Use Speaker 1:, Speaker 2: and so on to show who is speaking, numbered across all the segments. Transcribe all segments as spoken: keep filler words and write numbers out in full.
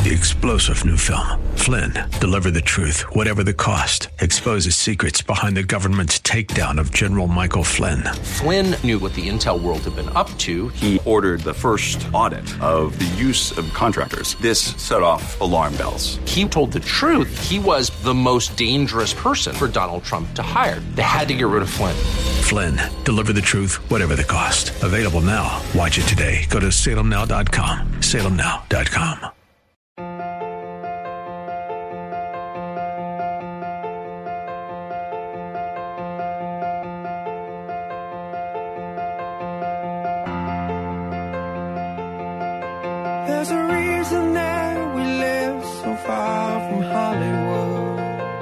Speaker 1: The explosive new film, Flynn, deliver the truth, whatever the cost, exposes secrets behind the government's takedown of General Michael Flynn.
Speaker 2: Flynn knew what the intel world had been up to.
Speaker 3: He ordered the first audit of the use of contractors. This set off alarm bells.
Speaker 2: He told the truth. He was the most dangerous person for Donald Trump to hire. They had to get rid of Flynn.
Speaker 1: Flynn, deliver the truth, whatever the cost. Available now. Watch it today. Go to salem now dot com. salem now dot com.
Speaker 4: There's a reason that we live so far from Hollywood,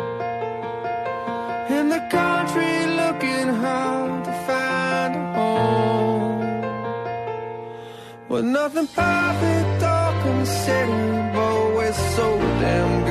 Speaker 4: in the country looking hard to find a home, with nothing perfect or considered, but we're so damn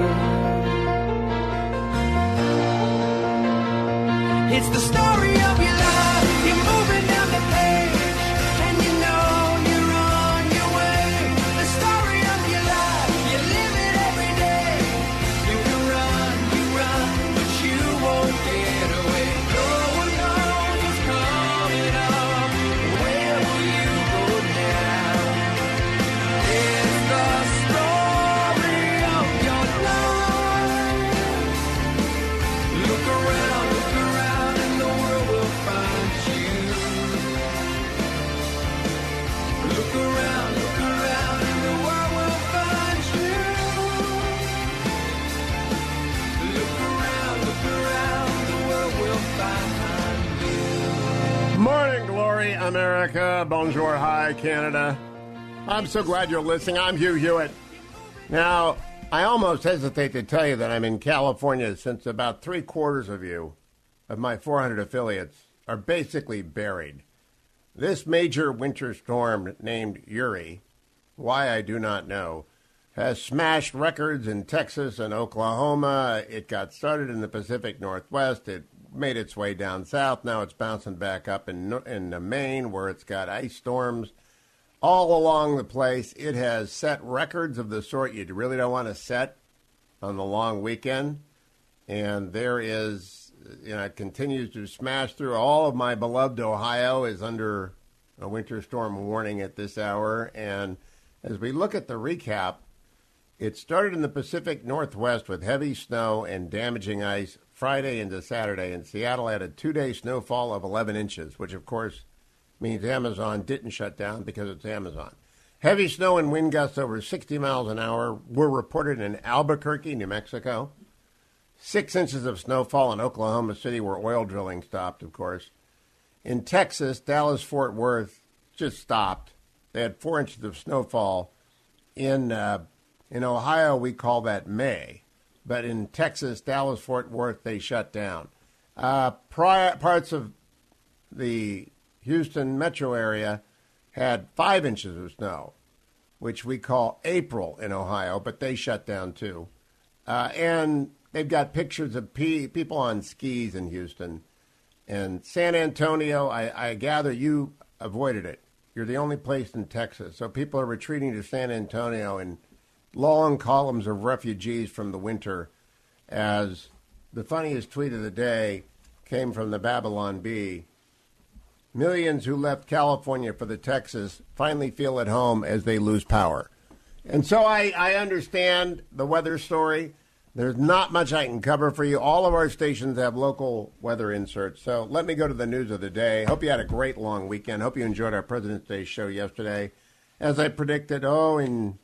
Speaker 4: good. It's the story of your life, you're moving down the page, and you know you're on your way. The story of your life, you live it every day. You can run, you run, but you won't get away. No one knows what's coming up. Where will you go now? It's the story of your life. Look around, look around, and the world will find you. Look around, look around, and the world will find you. Look around, look around, the world will find you.
Speaker 5: Morning, glory, America. Bonjour, hi, Canada. I'm so glad you're listening. I'm Hugh Hewitt. Now, I almost hesitate to tell you that I'm in California since about three quarters of you, of my four hundred affiliates, are basically buried. This major winter storm named Uri, why I do not know, has smashed records in Texas and Oklahoma. It got started in the Pacific Northwest. It made its way down south. Now it's bouncing back up in in Maine, where it's got ice storms all along the place. It has set records of the sort you really don't want to set on the long weekend. And there is, you know, it continues to smash through. All of my beloved Ohio is under a winter storm warning at this hour. And as we look at the recap, it started in the Pacific Northwest with heavy snow and damaging ice Friday into Saturday. And Seattle had a two-day snowfall of eleven inches, which, of course, means Amazon didn't shut down because it's Amazon. Heavy snow and wind gusts over sixty miles an hour were reported in Albuquerque, New Mexico. Six inches of snowfall in Oklahoma City, where oil drilling stopped, of course. In Texas, Dallas-Fort Worth just stopped. They had four inches of snowfall. In uh, in Ohio, we call that May. But in Texas, Dallas-Fort Worth, they shut down. Uh, prior, parts of the Houston metro area had five inches of snow, which we call April in Ohio, but they shut down too. Uh, and they've got pictures of pe- people on skis in Houston. And San Antonio, I, I gather you avoided it. You're the only place in Texas. So people are retreating to San Antonio in long columns of refugees from the winter, as the funniest tweet of the day came from the Babylon Bee. Millions who left California for the Texas finally feel at home as they lose power. And so I, I understand the weather story. There's not much I can cover for you. All of our stations have local weather inserts. So let me go to the news of the day. Hope you had a great long weekend. Hope you enjoyed our President's Day show yesterday. As I predicted, oh, in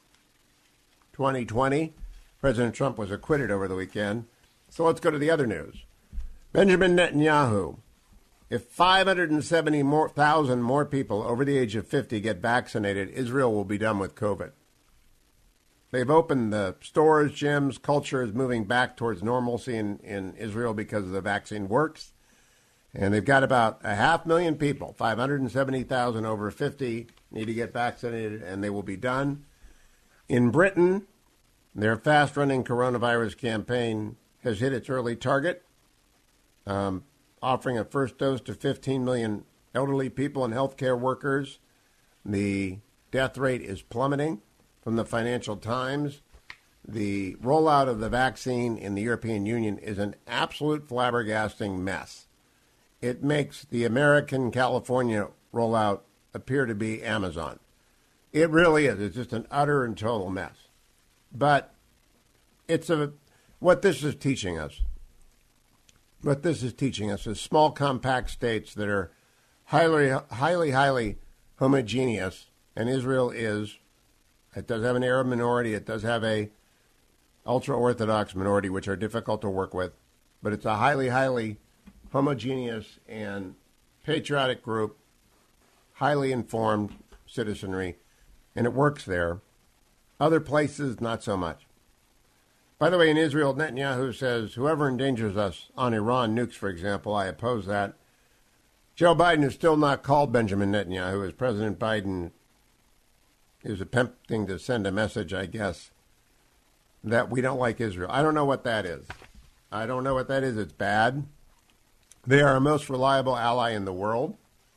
Speaker 5: twenty twenty, President Trump was acquitted over the weekend. So let's go to the other news. Benjamin Netanyahu. If five hundred seventy thousand more, more people over the age of fifty get vaccinated, Israel will be done with COVID. They've opened the stores, gyms, culture is moving back towards normalcy in, in Israel because the vaccine works. And they've got about a half million people, five hundred seventy thousand over fifty, need to get vaccinated, and they will be done. In Britain, their fast-running coronavirus campaign has hit its early target, um, offering a first dose to fifteen million elderly people and healthcare workers. The death rate is plummeting from the Financial Times. The rollout of the vaccine in the European Union is an absolute flabbergasting mess. It makes the American California rollout appear to be Amazon. It really is. It's just an utter and total mess. But it's a what this is teaching us. What this is teaching us is small, compact states that are highly, highly, highly homogeneous, and Israel is. It does have an Arab minority. It does have a ultra-Orthodox minority, which are difficult to work with. But it's a highly, highly homogeneous and patriotic group, highly informed citizenry, and it works there. Other places, not so much. By the way, in Israel, Netanyahu says, whoever endangers us on Iran nukes, for example, I oppose that. Joe Biden has still not called Benjamin Netanyahu, as President Biden is attempting to send a message, I guess, that we don't like Israel. I don't know what that is. I don't know what that is. It's bad. They are our most reliable ally in the world.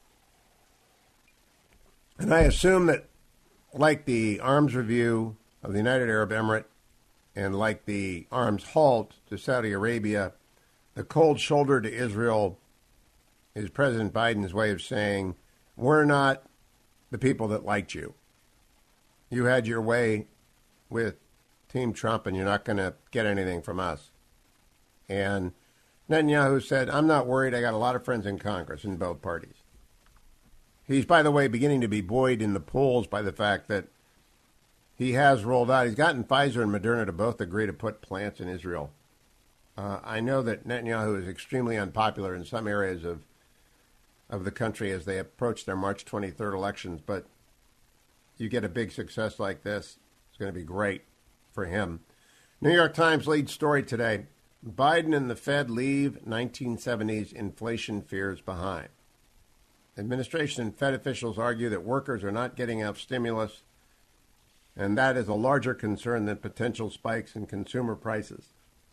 Speaker 5: And I assume that, like the arms review of the United Arab Emirates and like the arms halt to Saudi Arabia, the cold shoulder to Israel is President Biden's way of saying, we're not the people that liked you. You had your way with Team Trump, and you're not going to get anything from us. And Netanyahu said, I'm not worried. I got a lot of friends in Congress in both parties. He's, by the way, beginning to be buoyed in the polls by the fact that he has rolled out. He's gotten Pfizer and Moderna to both agree to put plants in Israel. Uh, I know that Netanyahu is extremely unpopular in some areas of of the country as they approach their March twenty-third elections, but you get a big success like this, it's going to be great for him. New York Times lead story today, Biden and the Fed leave nineteen seventies inflation fears behind. Administration and Fed officials argue that workers are not getting enough stimulus, and that is a larger concern than potential spikes in consumer prices.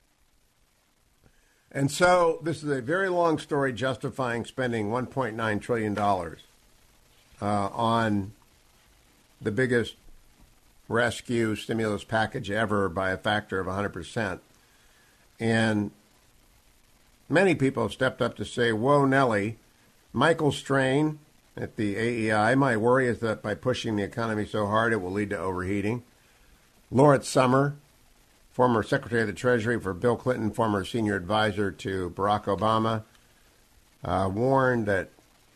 Speaker 5: And so this is a very long story justifying spending one point nine trillion dollars uh, on the biggest rescue stimulus package ever by a factor of one hundred percent. And many people have stepped up to say, whoa, Nelly. Michael Strain at the A E I, my worry is that by pushing the economy so hard, it will lead to overheating. Lawrence Summer, former Secretary of the Treasury for Bill Clinton, former senior advisor to Barack Obama, uh, warned that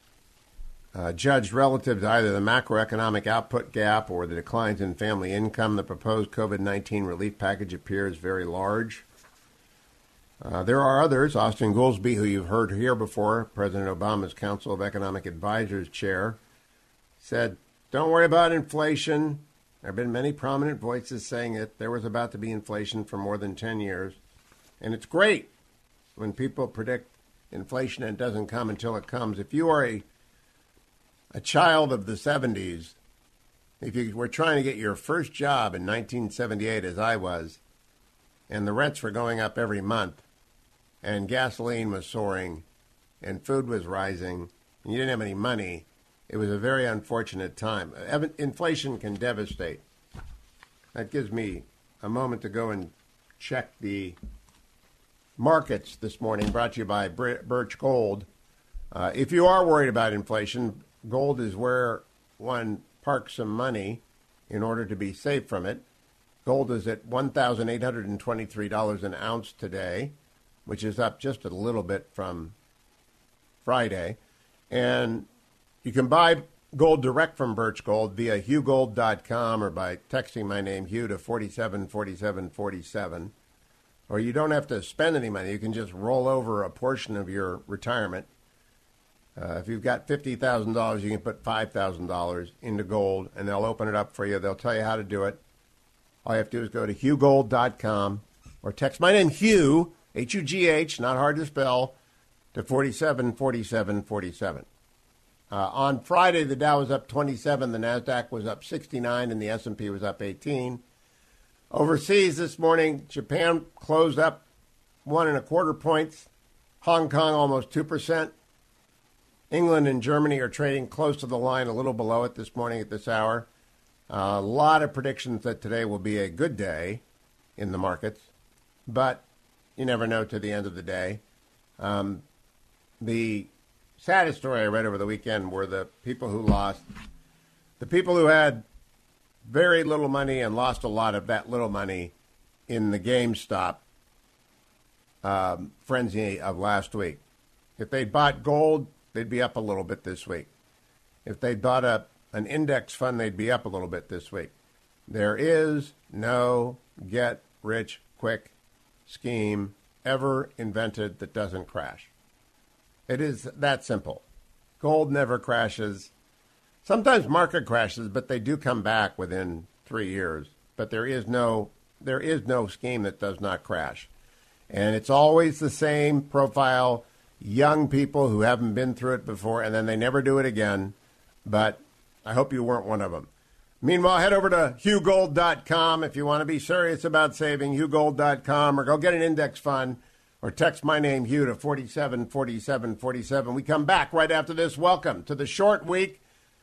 Speaker 5: uh, judged relative to either the macroeconomic output gap or the declines in family income, the proposed COVID nineteen relief package appears very large. Uh, there are others. Austin Goolsbee, who you've heard here before, President Obama's Council of Economic Advisors chair, said, don't worry about inflation. There have been many prominent voices saying it. There was about to be inflation for more than ten years. And it's great when people predict inflation and it doesn't come until it comes. If you are a, a child of the seventies, if you were trying to get your first job in nineteen seventy-eight, as I was, and the rents were going up every month, and gasoline was soaring, and food was rising, and you didn't have any money, it was a very unfortunate time. Inflation can devastate. That gives me a moment to go and check the markets this morning, brought to you by Birch Gold. Uh, if you are worried about inflation, gold is where one parks some money in order to be safe from it. Gold is at one thousand eight hundred twenty-three dollars an ounce today, which is up just a little bit from Friday. And you can buy gold direct from Birch Gold via hugh gold dot com or by texting my name, Hugh, to four seven four seven four seven. Or you don't have to spend any money. You can just roll over a portion of your retirement. Uh, if you've got fifty thousand dollars, you can put five thousand dollars into gold, and they'll open it up for you. They'll tell you how to do it. All you have to do is go to hugh gold dot com or text my name, Hugh, H U G H, not hard to spell, to four seven four seven four seven. Uh, on Friday, the Dow was up twenty-seven, the NASDAQ was up sixty-nine, and the S and P was up eighteen. Overseas this morning, Japan closed up one and a quarter points. Hong Kong almost two percent. England and Germany are trading close to the line, a little below it this morning at this hour. A lot of predictions that today will be a good day in the markets, but you never know to the end of the day. Um, the saddest story I read over the weekend were the people who lost, the people who had very little money and lost a lot of that little money in the GameStop um, frenzy of last week. If they'd bought gold, they'd be up a little bit this week. If they'd bought a, an index fund, they'd be up a little bit this week. There is no get-rich-quick scheme ever invented that doesn't crash. It is that simple. Gold never crashes. Sometimes market crashes, but they do come back within three years. But there is no there is no scheme that does not crash. And it's always the same profile, young people who haven't been through it before, and then they never do it again. But I hope you weren't one of them. Meanwhile, head over to Hugh Gold dot com if you want to be serious about saving, Hugh Gold dot com, or go get an index fund, or text my name, Hugh, to forty-seven forty-seven forty-seven. We come back right after this. Welcome to the short week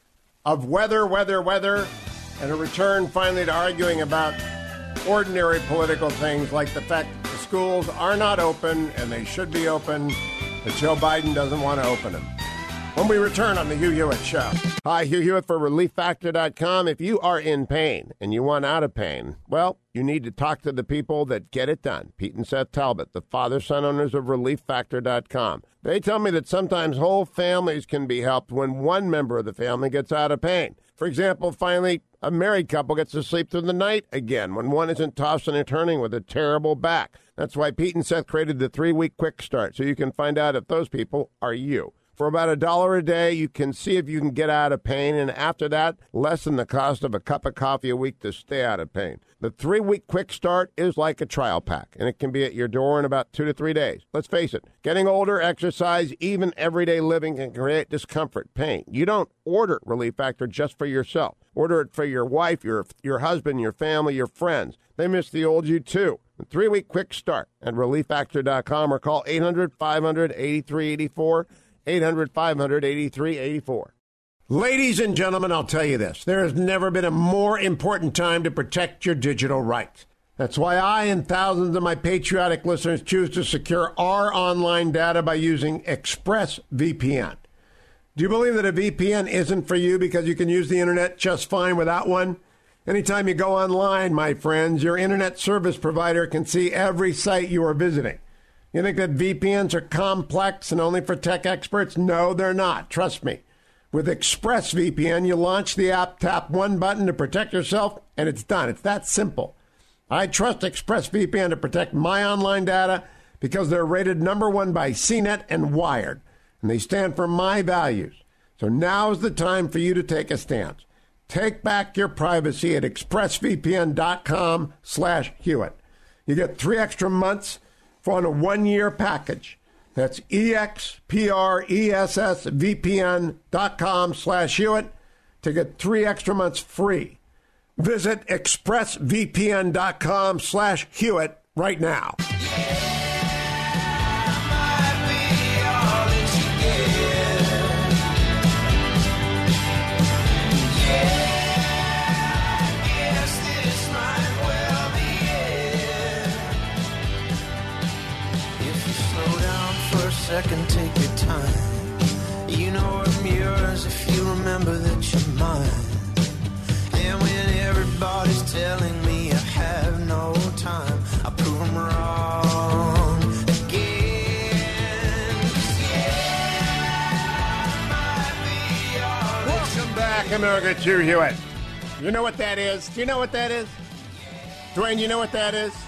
Speaker 5: of weather, weather, weather, and a return finally to arguing about ordinary political things like the fact that the schools are not open and they should be open, but Joe Biden doesn't want to open them. When we return on the Hugh Hewitt Show. Hi, Hugh Hewitt for relief factor dot com. If you are in pain and you want out of pain, well, you need to talk to the people that get it done. Pete and Seth Talbot, the father-son owners of relief factor dot com. They tell me that sometimes whole families can be helped when one member of the family gets out of pain. For example, finally, a married couple gets to sleep through the night again when one isn't tossing and turning with a terrible back. That's why Pete and Seth created the three-week quick start, so you can find out if those people are you. For about a dollar a day, you can see if you can get out of pain, and after that, less than the cost of a cup of coffee a week to stay out of pain. The three-week quick start is like a trial pack, and it can be at your door in about two to three days. Let's face it, getting older, exercise, even everyday living can create discomfort, pain. You don't order Relief Factor just for yourself. Order it for your wife, your your husband, your family, your friends. They miss the old you, too. A three-week quick start at relief factor dot com or call eight hundred five hundred eighty-three eighty-four. eight hundred five hundred eighty-three eighty-four. Ladies and gentlemen, I'll tell you this. There has never been a more important time to protect your digital rights. That's why I and thousands of my patriotic listeners choose to secure our online data by using ExpressVPN. Do you believe that a V P N isn't for you because you can use the internet just fine without one? Anytime you go online, my friends, your internet service provider can see every site you are visiting. You think that V P Ns are complex and only for tech experts? No, they're not. Trust me. With ExpressVPN, you launch the app, tap one button to protect yourself, and it's done. It's that simple. I trust ExpressVPN to protect my online data because they're rated number one by C net and Wired, and they stand for my values. So now's the time for you to take a stance. Take back your privacy at expressvpn dot com slash Hewitt. You get three extra months on a one-year package. That's expressvpn dot com slash Hewitt to get three extra months free. Visit expressvpn dot com slash Hewitt right now.
Speaker 6: Second, take your time. You know I'm yours if you remember that you're mine. And when everybody's telling me I have no time, I prove them wrong again. Yeah,
Speaker 5: Welcome back, America, to Hewitt. You know what that is? Do you know what that is? Dwayne, you know what that is?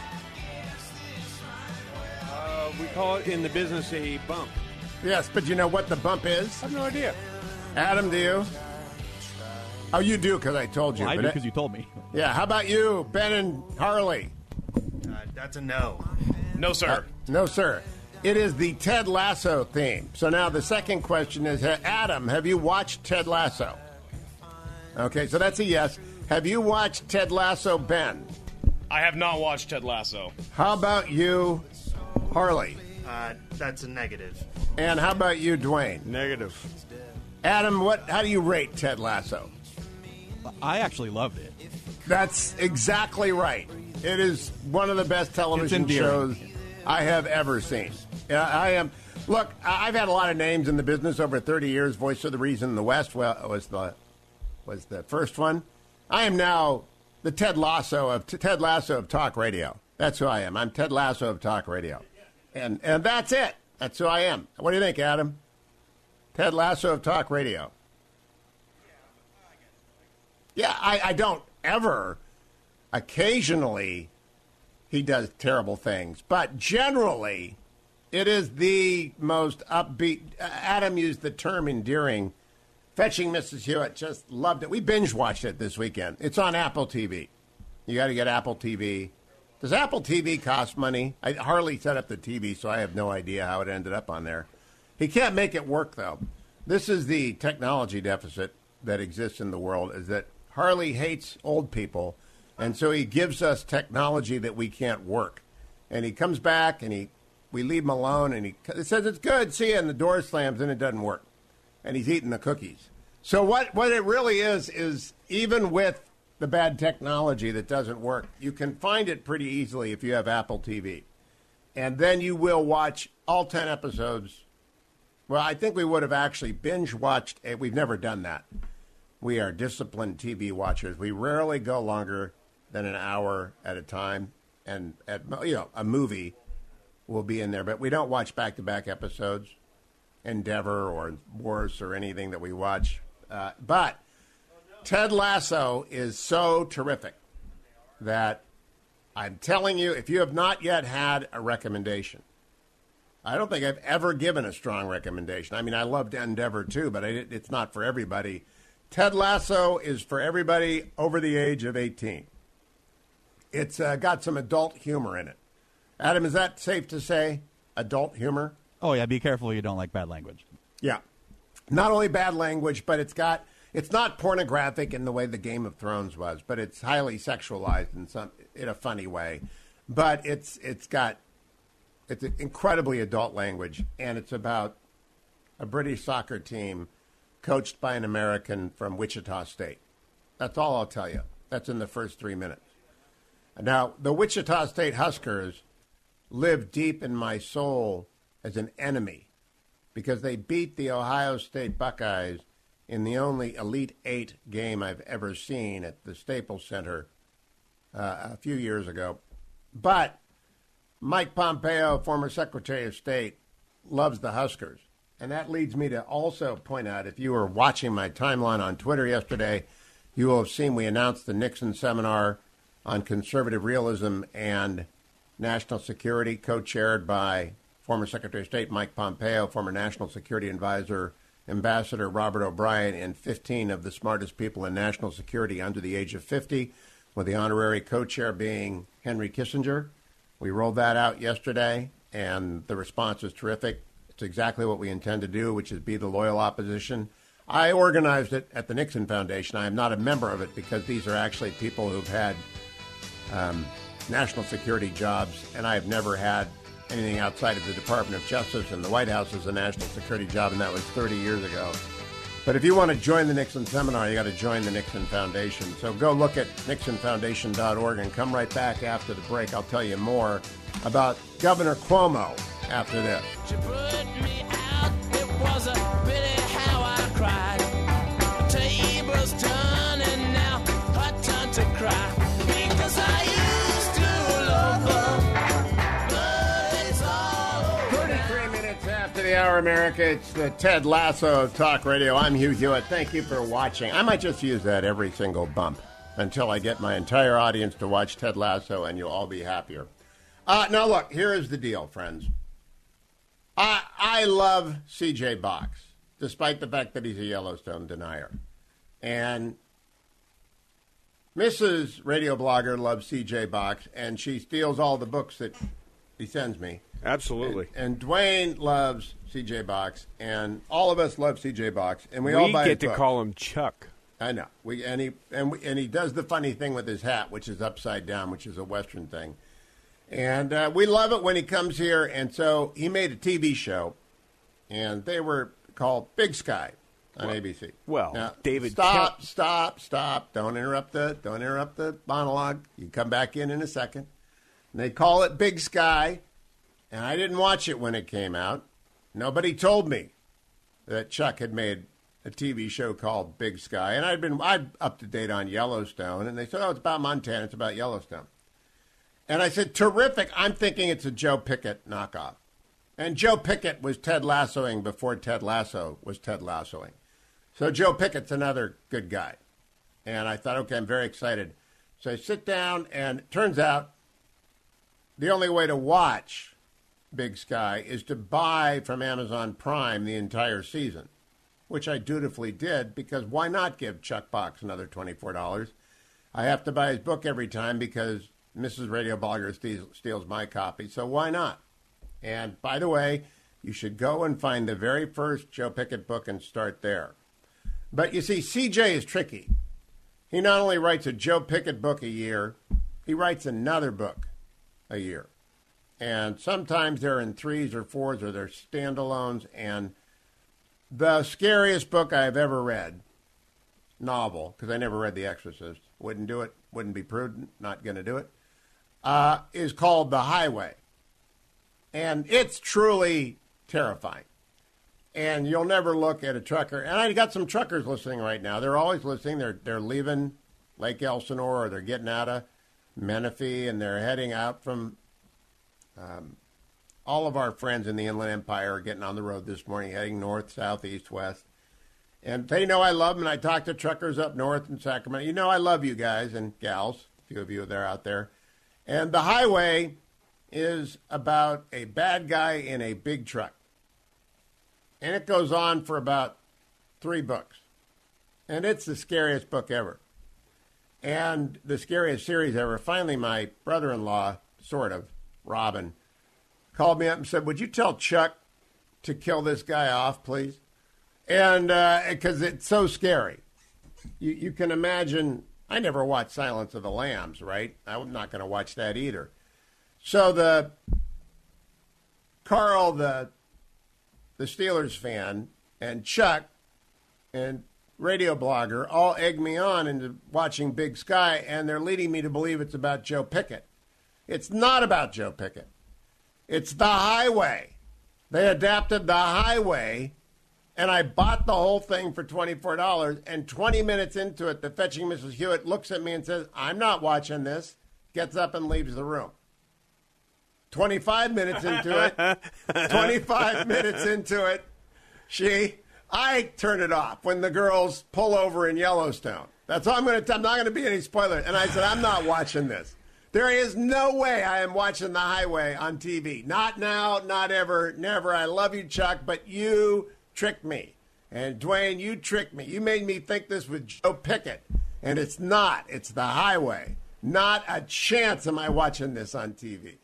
Speaker 7: We call it in the business a bump.
Speaker 5: Yes, but you know what the bump is?
Speaker 7: I have no idea.
Speaker 5: Adam, do you? Oh, you do because I told you.
Speaker 8: Well, I
Speaker 5: but
Speaker 8: do
Speaker 5: it-
Speaker 8: because you told me.
Speaker 5: Yeah, how about you, Ben and Harley?
Speaker 9: Uh, that's a no. No, sir.
Speaker 5: Uh, no, sir. It is the Ted Lasso theme. So now the second question is, uh, Adam, have you watched Ted Lasso? Okay, so that's a yes. Have you watched Ted Lasso, Ben?
Speaker 9: I have not watched Ted Lasso.
Speaker 5: How about you, Harley?
Speaker 9: Uh, that's a negative.
Speaker 5: And how about you, Dwayne?
Speaker 7: Negative.
Speaker 5: Adam, what? How do you rate Ted Lasso?
Speaker 8: I actually loved it.
Speaker 5: That's exactly right. It is one of the best television shows I have ever seen. Yeah, I am. Look, I've had a lot of names in the business over thirty years. Voice of the Reason in the West was the was the first one. I am now the Ted Lasso of Ted Lasso of talk radio. That's who I am. I'm Ted Lasso of talk radio, and and that's it. That's who I am. What do you think, Adam? Ted Lasso of talk radio. Yeah, I, I don't ever. Occasionally, he does terrible things, but generally, it is the most upbeat. Adam used the term endearing. Fetching Missus Hewitt, just loved it. We binge watched it this weekend. It's on Apple T V. You got to get Apple T V. Does Apple T V cost money? I, Harley set up the T V, so I have no idea how it ended up on there. He can't make it work, though. This is the technology deficit that exists in the world, is that Harley hates old people, and so he gives us technology that we can't work. And he comes back, and he we leave him alone, and he says, it's good, see you, and the door slams, and it doesn't work. And he's eating the cookies. So what, what it really is, is even with the bad technology that doesn't work, you can find it pretty easily if you have Apple T V. And then you will watch all ten episodes. Well, I think we would have actually binge-watched. We've never done that. We are disciplined T V watchers. We rarely go longer than an hour at a time. And, at you know, a movie will be in there. But we don't watch back-to-back episodes. Endeavor or Worse or anything that we watch. Uh, but Ted Lasso is so terrific that I'm telling you, if you have not yet had a recommendation, I don't think I've ever given a strong recommendation. I mean, I loved Endeavor too, but I, it's not for everybody. Ted Lasso is for everybody over the age of eighteen. It's uh, got some adult humor in it. Adam, is that safe to say? Adult humor?
Speaker 8: Oh, yeah, be careful you don't like bad language.
Speaker 5: Yeah. Not only bad language, but it's got it's not pornographic in the way the Game of Thrones was, but it's highly sexualized in some in a funny way. But it's it's got it's an incredibly adult language, and it's about a British soccer team coached by an American from Wichita State. That's all I'll tell you. That's in the first three minutes. Now, the Wichita State Huskers live deep in my soul as an enemy because they beat the Ohio State Buckeyes in the only Elite Eight game I've ever seen at the Staples Center uh, a few years ago. But Mike Pompeo, former Secretary of State, loves the Huskers. And that leads me to also point out, if you were watching my timeline on Twitter yesterday, you will have seen we announced the Nixon Seminar on Conservative Realism and National Security, co-chaired by former Secretary of State Mike Pompeo, former National Security Advisor, Ambassador Robert O'Brien, and fifteen of the smartest people in national security under the age of fifty, with the honorary co-chair being Henry Kissinger. We rolled that out yesterday, and the response is terrific. It's exactly what we intend to do, which is be the loyal opposition. I organized it at the Nixon Foundation. I am not a member of it because these are actually people who've had um, national security jobs, and I have never had anything outside of the Department of Justice, and the White House is a national security job, and that was thirty years ago. But if you want to join the Nixon Seminar, you got to join the Nixon Foundation. So go look at nixon foundation dot org and come right back after the break. I'll tell you more about Governor Cuomo after this.
Speaker 4: She put me out, it was a pity how I cried. The tables turning now, her turn to cry. Because I used to love her, but it's all over.
Speaker 5: thirty-three minutes after the hour, America, it's the Ted Lasso of Talk Radio. I'm Hugh Hewitt. Thank you for watching. I might just use that every single bump until I get my entire audience to watch Ted Lasso, and you'll all be happier. Uh, now, look, here is the deal, friends. I, I love C J Box, despite the fact that he's a Yellowstone denier. And Missus Radio Blogger loves C J Box, and she steals all the books that he sends me.
Speaker 7: Absolutely.
Speaker 5: And, and Dwayne loves C J Box, and all of us love C J Box, and we,
Speaker 7: we
Speaker 5: all buy
Speaker 7: get to
Speaker 5: books.
Speaker 7: call him Chuck.
Speaker 5: I know. We and he and we, and he does the funny thing with his hat, which is upside down, which is a Western thing. And uh, we love it when he comes here. And so he made a T V show, and they were called Big Sky. on
Speaker 10: Well,
Speaker 5: A B C.
Speaker 10: well,
Speaker 5: Now,
Speaker 10: David
Speaker 5: stop,
Speaker 10: Kel-
Speaker 5: stop, stop! Don't interrupt the don't interrupt the monologue. You come back in in a second. And they call it Big Sky, and I didn't watch it when it came out. Nobody told me that Chuck had made a T V show called Big Sky, and I'd been I'd up to date on Yellowstone, and they said, "Oh, it's about Montana. It's about Yellowstone." And I said, "Terrific!" I'm thinking it's a Joe Pickett knockoff, and Joe Pickett was Ted Lassoing before Ted Lasso was Ted Lassoing, so Joe Pickett's another good guy. And I thought, okay, I'm very excited. So I sit down, and it turns out the only way to watch Big Sky is to buy from Amazon Prime the entire season, which I dutifully did, because why not give Chuck Box another twenty-four dollars? I have to buy his book every time because Missus Radio Blogger steals, steals my copy, so why not? And by the way, you should go and find the very first Joe Pickett book and start there. But you see, C J is tricky. He not only writes a Joe Pickett book a year, he writes another book a year. And sometimes they're in threes or fours or they're standalones, and the scariest book I've ever read, novel, because I never read The Exorcist, wouldn't do it, wouldn't be prudent, not going to do it, uh, is called The Highway. And it's truly terrifying. And you'll never look at a trucker. And I got some truckers listening right now. They're always listening. They're, they're leaving Lake Elsinore, or they're getting out of Menifee, and they're heading out from... Um, all of our friends in the Inland Empire are getting on the road this morning, heading north, south, east, west. And they know I love them, and I talk to truckers up north in Sacramento. You know I love you guys and gals, a few of you are out there. And The Highway is about a bad guy in a big truck. And it goes on for about three books. And it's the scariest book ever. And the scariest series ever. Finally, my brother-in-law, sort of, Robin, called me up and said, "Would you tell Chuck to kill this guy off, please?" And because uh, it's so scary. You, you can imagine, I never watched Silence of the Lambs, right? I'm not going to watch that either. So the Carl, the the Steelers fan, and Chuck, and Radio Blogger all egg me on into watching Big Sky, and they're leading me to believe it's about Joe Pickett. It's not about Joe Pickett. It's The Highway. They adapted The Highway, and I bought the whole thing for twenty-four dollars, and twenty minutes into it, the fetching Missus Hewitt looks at me and says, "I'm not watching this," gets up and leaves the room. twenty-five minutes into it, twenty-five minutes into it, she, I turn it off when the girls pull over in Yellowstone. That's all I'm going to, I'm not going to be any spoiler. And I said, I'm not watching this. There is no way I am watching The Highway on T V. Not now, not ever, never. I love you, Chuck, but you tricked me. And, Dwayne, you tricked me. You made me think this was Joe Pickett. And it's not. It's The Highway. Not a chance am I watching this on T V.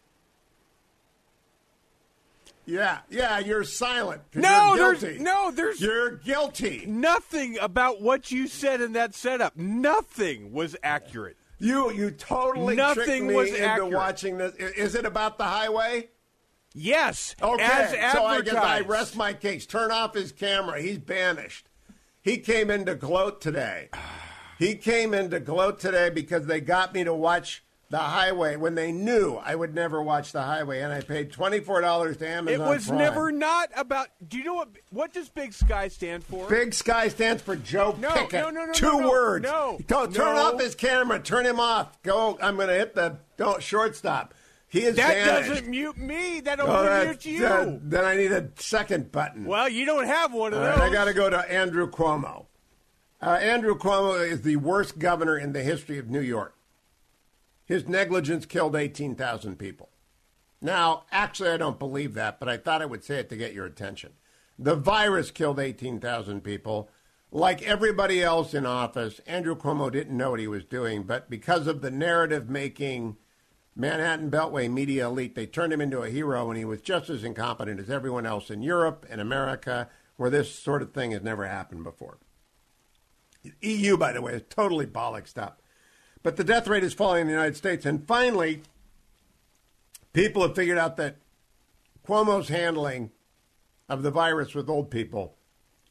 Speaker 5: Yeah, yeah, you're silent. 'Cause
Speaker 10: No,
Speaker 5: you're
Speaker 10: there's
Speaker 5: guilty.
Speaker 10: no, there's
Speaker 5: You're guilty.
Speaker 10: nothing about what you said in that setup. Nothing was accurate.
Speaker 5: You you totally
Speaker 10: Nothing
Speaker 5: tricked me
Speaker 10: was
Speaker 5: into
Speaker 10: accurate.
Speaker 5: watching this. I- Is it about The Highway?
Speaker 10: Yes.
Speaker 5: Okay,
Speaker 10: as
Speaker 5: so I guess I
Speaker 10: advertised.
Speaker 5: rest my case. Turn off his camera. He's banished. He came in to gloat today. He came in to gloat today because they got me to watch The Highway when they knew I would never watch The Highway, and I paid twenty-four dollars to Amazon
Speaker 10: It was
Speaker 5: Prime.
Speaker 10: never not about. Do you know what? What does Big Sky stand for?
Speaker 5: Big Sky stands for Joe
Speaker 10: No,
Speaker 5: Pickett.
Speaker 10: no, no, no,
Speaker 5: Two
Speaker 10: no, no,
Speaker 5: words.
Speaker 10: no,
Speaker 5: Go, turn
Speaker 10: no.
Speaker 5: off his camera. Turn him off. Go. I'm going to hit the don't shortstop. He is
Speaker 10: That
Speaker 5: banished.
Speaker 10: doesn't mute me. That only
Speaker 5: Oh,
Speaker 10: mutes
Speaker 5: that's-
Speaker 10: you.
Speaker 5: uh, then I need a second button.
Speaker 10: Well, you don't have one of
Speaker 5: All
Speaker 10: those.
Speaker 5: right, I got to go to Andrew Cuomo. Uh, Andrew Cuomo is the worst governor in the history of New York. His negligence killed eighteen thousand people. Now, actually, I don't believe that, but I thought I would say it to get your attention. The virus killed eighteen thousand people. Like everybody else in office, Andrew Cuomo didn't know what he was doing, but because of the narrative-making Manhattan Beltway media elite, they turned him into a hero, and he was just as incompetent as everyone else in Europe and America, where this sort of thing has never happened before. E U, by the way, is totally bollocksed up. But the death rate is falling in the United States. And finally, people have figured out that Cuomo's handling of the virus with old people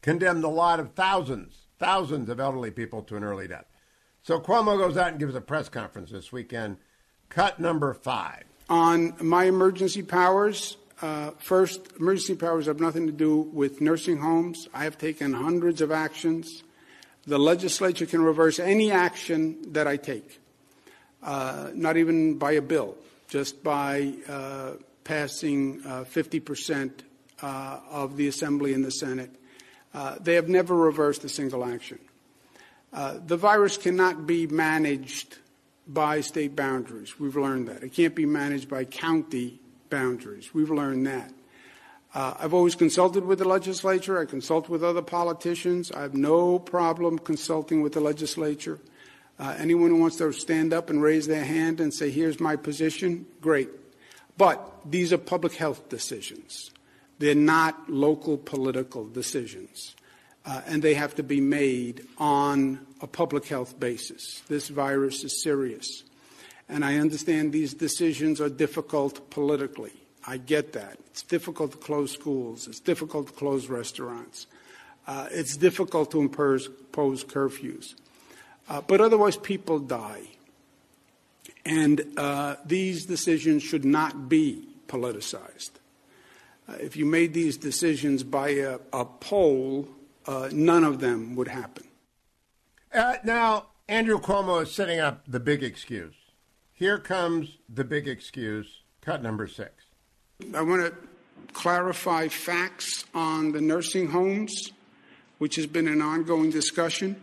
Speaker 5: condemned the lot of thousands, thousands of elderly people to an early death. So Cuomo goes out and gives a press conference this weekend. Cut number five.
Speaker 11: On my emergency powers, uh, first, emergency powers have nothing to do with nursing homes. I have taken hundreds of actions. The legislature can reverse any action that I take, uh, not even by a bill, just by uh, passing uh, fifty percent uh, of the Assembly and the Senate. Uh, they have never reversed a single action. Uh, the virus cannot be managed by state boundaries. We've learned that. It can't be managed by county boundaries. We've learned that. Uh, I've always consulted with the legislature. I consult with other politicians. I have no problem consulting with the legislature. Uh, anyone who wants to stand up and raise their hand and say, here's my position, great. But these are public health decisions. They're not local political decisions. Uh, and they have to be made on a public health basis. This virus is serious. And I understand these decisions are difficult politically. I get that. It's difficult to close schools. It's difficult to close restaurants. Uh, it's difficult to impose, impose curfews. Uh, but otherwise, people die. And uh, these decisions should not be politicized. Uh, if you made these decisions by a, a poll, uh, none of them would happen.
Speaker 5: Uh, now, Andrew Cuomo is setting up the big excuse. Here comes the big excuse, cut number six.
Speaker 11: I want to clarify facts on the nursing homes, which has been an ongoing discussion.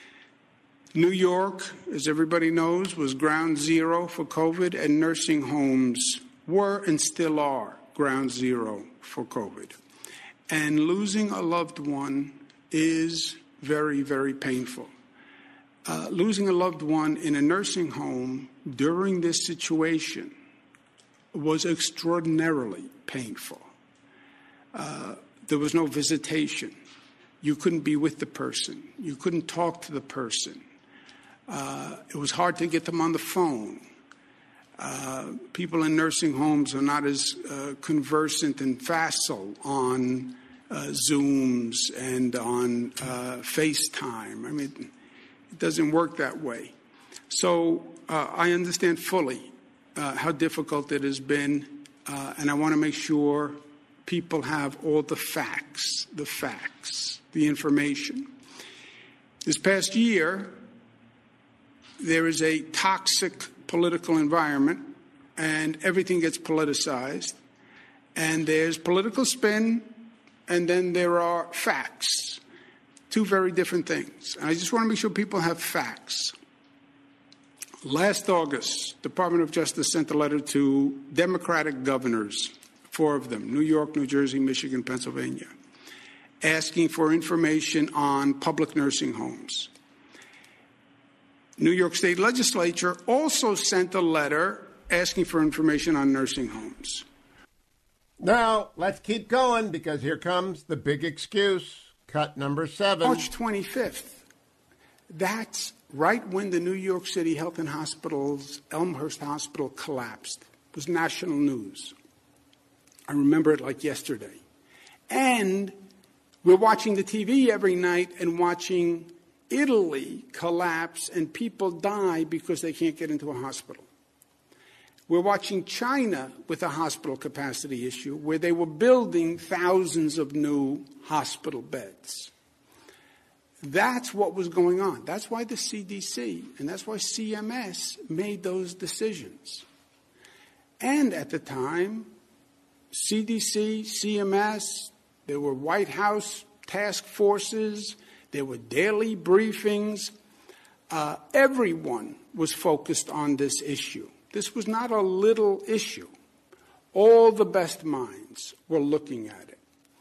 Speaker 11: New York, as everybody knows, was ground zero for COVID, and nursing homes were and still are ground zero for COVID. And losing a loved one is very, very painful. Uh, losing a loved one in a nursing home during this situation was extraordinarily painful. Uh, there was no visitation. You couldn't be with the person. You couldn't talk to the person. Uh, it was hard to get them on the phone. Uh, people in nursing homes are not as uh, conversant and facile on uh, Zooms and on uh, FaceTime. I mean, it doesn't work that way. So uh, I understand fully uh, how difficult it has been, uh, and I want to make sure people have all the facts, the facts, the information. This past year, there is a toxic political environment, and everything gets politicized. And there's political spin, and then there are facts. Two very different things. And I just want to make sure people have facts. Last August, Department of Justice sent a letter to Democratic governors, four of them, New York, New Jersey, Michigan, Pennsylvania, asking for information on public nursing homes. New York State Legislature also sent a letter asking for information on nursing homes.
Speaker 5: Now, let's keep going because here comes the big excuse. Cut number seven.
Speaker 11: March twenty-fifth. That's right when the New York City Health and Hospitals, Elmhurst Hospital, collapsed. It was national news. I remember it like yesterday. And we're watching the T V every night and watching Italy collapse and people die because they can't get into a hospital. We're watching China with a hospital capacity issue where they were building thousands of new hospital beds. That's what was going on. That's why the C D C and that's why C M S made those decisions. And at the time, C D C, C M S, there were White House task forces, there were daily briefings. Uh, everyone was focused on this issue. This was not a little issue. All the best minds were looking at it.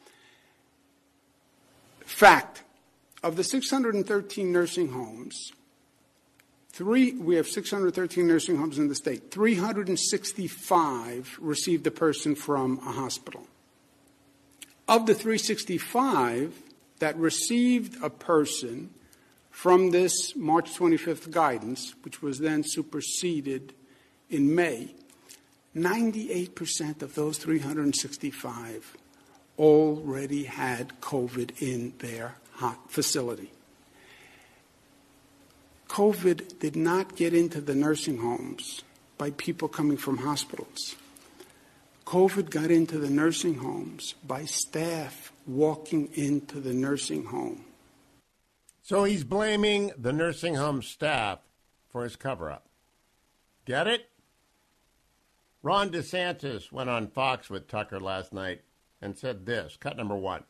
Speaker 11: Fact, of the six hundred thirteen nursing homes, three, we have six hundred thirteen nursing homes in the state. three hundred sixty-five received a person from a hospital. Of the three hundred sixty-five that received a person from this March twenty-fifth guidance, which was then superseded in May, ninety-eight percent of those three hundred sixty-five already had COVID in their hot facility. COVID did not get into the nursing homes by people coming from hospitals. COVID got into the nursing homes by staff walking into the nursing home.
Speaker 5: So he's blaming the nursing home staff for his cover-up. Get it? Ron DeSantis went on Fox with Tucker last night and said this, cut number one.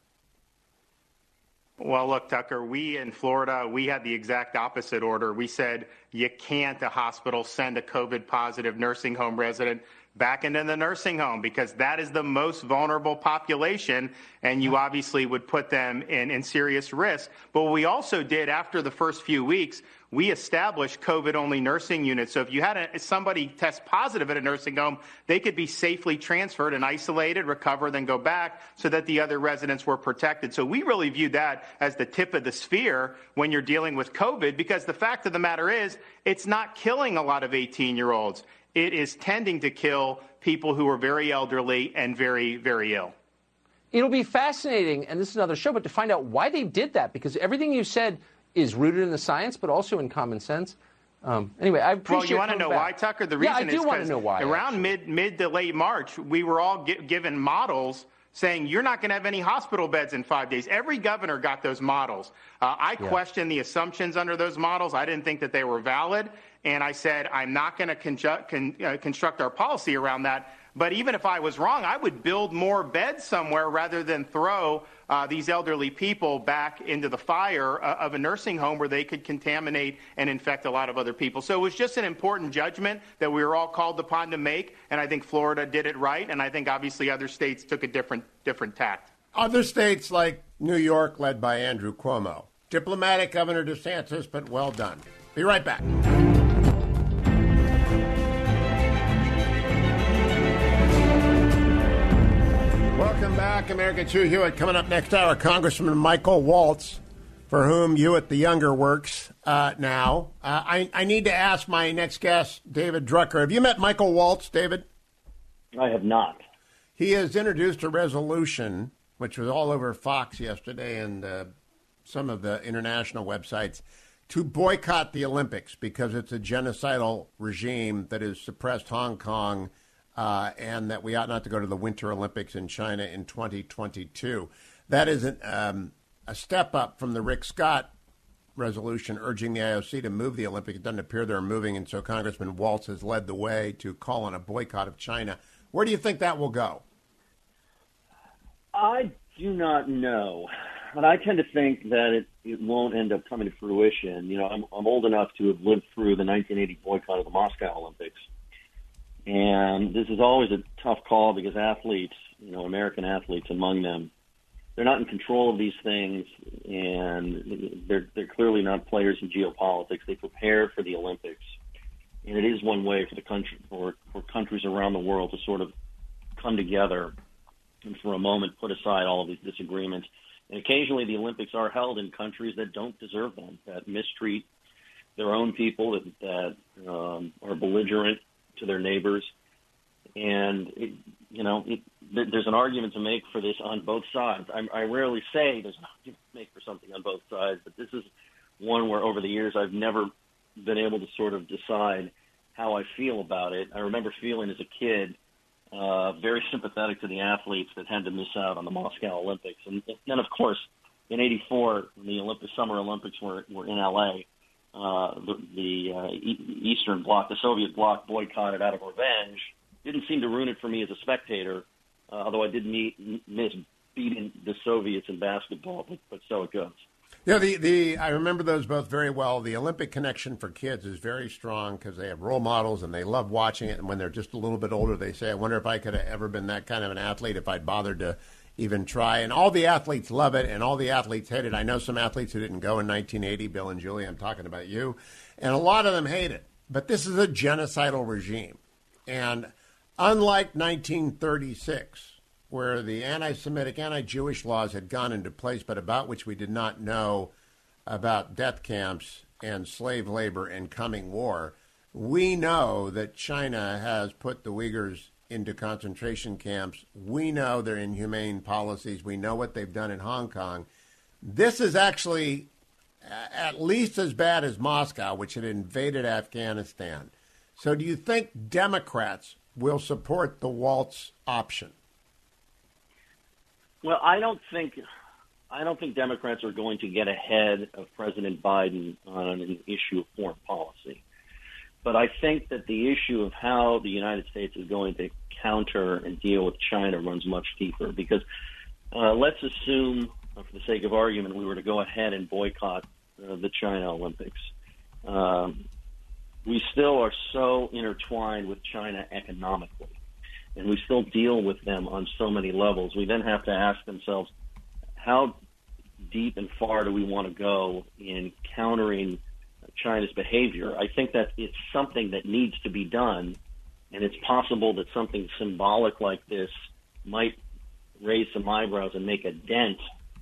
Speaker 12: Well, look, Tucker, we in Florida, we had the exact opposite order. We said you can't, a hospital, send a COVID-positive nursing home resident back into the nursing home because that is the most vulnerable population, and you obviously would put them in, in serious risk. But what we also did after the first few weeks, we established COVID-only nursing units. So if you had a, somebody test positive at a nursing home, they could be safely transferred and isolated, recover, then go back so that the other residents were protected. So we really viewed that as the tip of the spear when you're dealing with COVID, because the fact of the matter is it's not killing a lot of eighteen-year-olds. It is tending to kill people who are very elderly and very, very ill.
Speaker 2: It'll be fascinating, and this is another show, but to find out why they did that, because everything you said is rooted in the science, but also in common sense. Um, anyway, I appreciate.
Speaker 12: Well, you want to know
Speaker 2: back.
Speaker 12: why, Tucker? The
Speaker 2: yeah,
Speaker 12: reason
Speaker 2: I do
Speaker 12: is
Speaker 2: want to know why.
Speaker 12: Around mid mid to late March, we were all gi- given models saying you're not going to have any hospital beds in five days. Every governor got those models. Uh, I
Speaker 2: Yeah.
Speaker 12: questioned the assumptions under those models. I didn't think that they were valid, and I said I'm not going to conju- con- uh, construct our policy around that. But even if I was wrong, I would build more beds somewhere rather than throw uh, these elderly people back into the fire uh, of a nursing home where they could contaminate and infect a lot of other people. So it was just an important judgment that we were all called upon to make, and I think Florida did it right, and I think obviously other states took a different different tact.
Speaker 5: Other states like New York, led by Andrew Cuomo. Diplomatic Governor DeSantis, but well done. Be right back. Welcome back, America. Hugh Hewitt. Coming up next hour, Congressman Michael Waltz, for whom Hewitt the Younger works uh, now. Uh, I, I need to ask my next guest, David Drucker. Have you met Michael Waltz, David?
Speaker 13: I have not.
Speaker 5: He has introduced a resolution, which was all over Fox yesterday and uh, some of the international websites, to boycott the Olympics because it's a genocidal regime that has suppressed Hong Kong, Uh, and that we ought not to go to the Winter Olympics in China in twenty twenty-two. That is an, um, a step up from the Rick Scott resolution urging the I O C to move the Olympics. It doesn't appear they're moving, and so Congressman Waltz has led the way to call on a boycott of China. Where do you think that will go?
Speaker 13: I do not know. But I tend to think that it, it won't end up coming to fruition. You know, I'm, I'm old enough to have lived through the nineteen eighty boycott of the Moscow Olympics. And this is always a tough call because athletes, you know, American athletes among them, they're not in control of these things, and they're they're clearly not players in geopolitics. They prepare for the Olympics, and it is one way for the country for, for countries around the world to sort of come together and for a moment put aside all of these disagreements. And occasionally the Olympics are held in countries that don't deserve them, that mistreat their own people, that, that um, are belligerent to their neighbors. And, it, you know, it, there's an argument to make for this on both sides. I, I rarely say there's an argument to make for something on both sides, but this is one where over the years I've never been able to sort of decide how I feel about it. I remember feeling as a kid uh, very sympathetic to the athletes that had to miss out on the Moscow Olympics. And then, of course, in eighty-four, when the Olympic, Summer Olympics were, were in L A, uh, the, the uh, e- Eastern Bloc, the Soviet bloc, boycotted out of revenge. Didn't seem to ruin it for me as a spectator, uh, although I did meet, miss beating the Soviets in basketball, but, but so it goes.
Speaker 5: Yeah, the, the I remember those both very well. The Olympic connection for kids is very strong because they have role models and they love watching it. And when they're just a little bit older, they say, I wonder if I could have ever been that kind of an athlete if I'd bothered to even try. And all the athletes love it, and all the athletes hate it. I know some athletes who didn't go in nineteen eighty, Bill and Julie, I'm talking about you, and a lot of them hate it. But this is a genocidal regime. And unlike nineteen thirty-six, where the anti-Semitic, anti-Jewish laws had gone into place, but about which we did not know about death camps and slave labor and coming war, we know that China has put the Uyghurs into concentration camps. We know their inhumane policies. We know what they've done in Hong Kong. This is actually at least as bad as Moscow, which had invaded Afghanistan. So do you think Democrats will support the Waltz option?
Speaker 13: Well, I don't think I don't think Democrats are going to get ahead of President Biden on an issue of foreign policy. But I think that the issue of how the United States is going to counter and deal with China runs much deeper. Because uh, let's assume, uh, for the sake of argument, we were to go ahead and boycott uh, the China Olympics. Um, we still are so intertwined with China economically, and we still deal with them on so many levels. We then have to ask themselves, how deep and far do we want to go in countering China's behavior? I think that it's something that needs to be done, and it's possible that something symbolic like this might raise some eyebrows and make a dent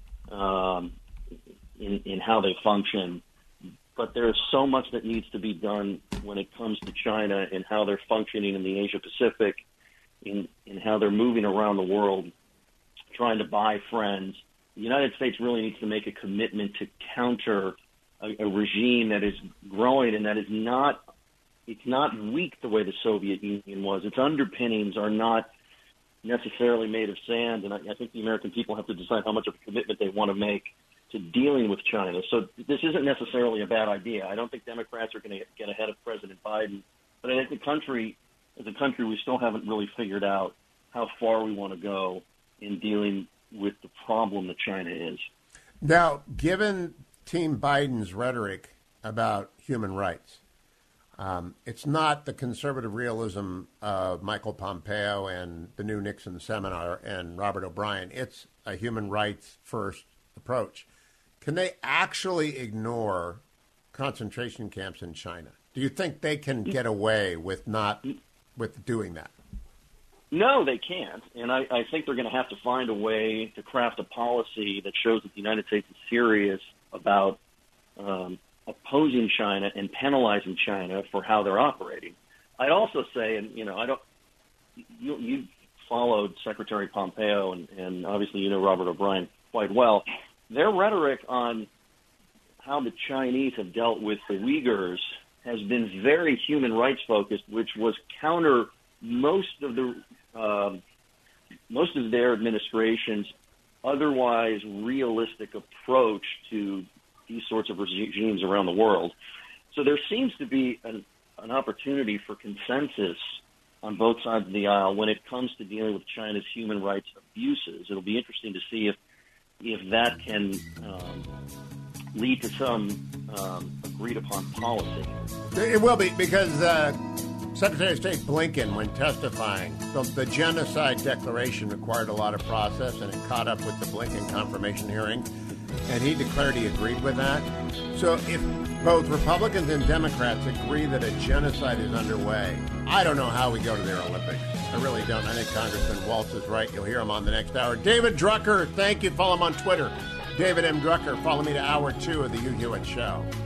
Speaker 13: um, in, in how they function. But there's so much that needs to be done when it comes to China and how they're functioning in the Asia Pacific, in, in how they're moving around the world, trying to buy friends. The United States really needs to make a commitment to counter a, a regime that is growing and that is not, it's not weak the way the Soviet Union was. Its underpinnings are not necessarily made of sand, and I, I think the American people have to decide how much of a commitment they want to make to dealing with China. So this isn't necessarily a bad idea. I don't think Democrats are going to get ahead of President Biden, but I think the country, as a country, we still haven't really figured out how far we want to go in dealing with the problem that China is.
Speaker 5: Now, given Team Biden's rhetoric about human rights, um, it's not the conservative realism of Michael Pompeo and the new Nixon seminar and Robert O'Brien. It's a human rights first approach. Can they actually ignore concentration camps in China? Do you think they can get away with not with doing that?
Speaker 13: No, they can't. And I, I think they're going to have to find a way to craft a policy that shows that the United States is serious about um, opposing China and penalizing China for how they're operating. I'd also say, and, you know, I don't, you, you followed Secretary Pompeo, and, and obviously you know Robert O'Brien quite well. Their rhetoric on how the Chinese have dealt with the Uyghurs has been very human rights focused, which was counter most of the um, most of their administration's otherwise realistic approach to these sorts of regimes around the world. So there seems to be an, an opportunity for consensus on both sides of the aisle when it comes to dealing with China's human rights abuses. It'll be interesting to see if if that can um, lead to some um, agreed-upon policy.
Speaker 5: It will be, because uh, Secretary of State Blinken, when testifying, the, the genocide declaration required a lot of process, and it caught up with the Blinken confirmation hearing, and he declared he agreed with that. So if both Republicans and Democrats agree that a genocide is underway, I don't know how we go to their Olympics. I really don't. I think Congressman Waltz is right. You'll hear him on the next hour. David Drucker, thank you. Follow him on Twitter. David M. Drucker. Follow me to hour two of the Hugh Hewitt Show.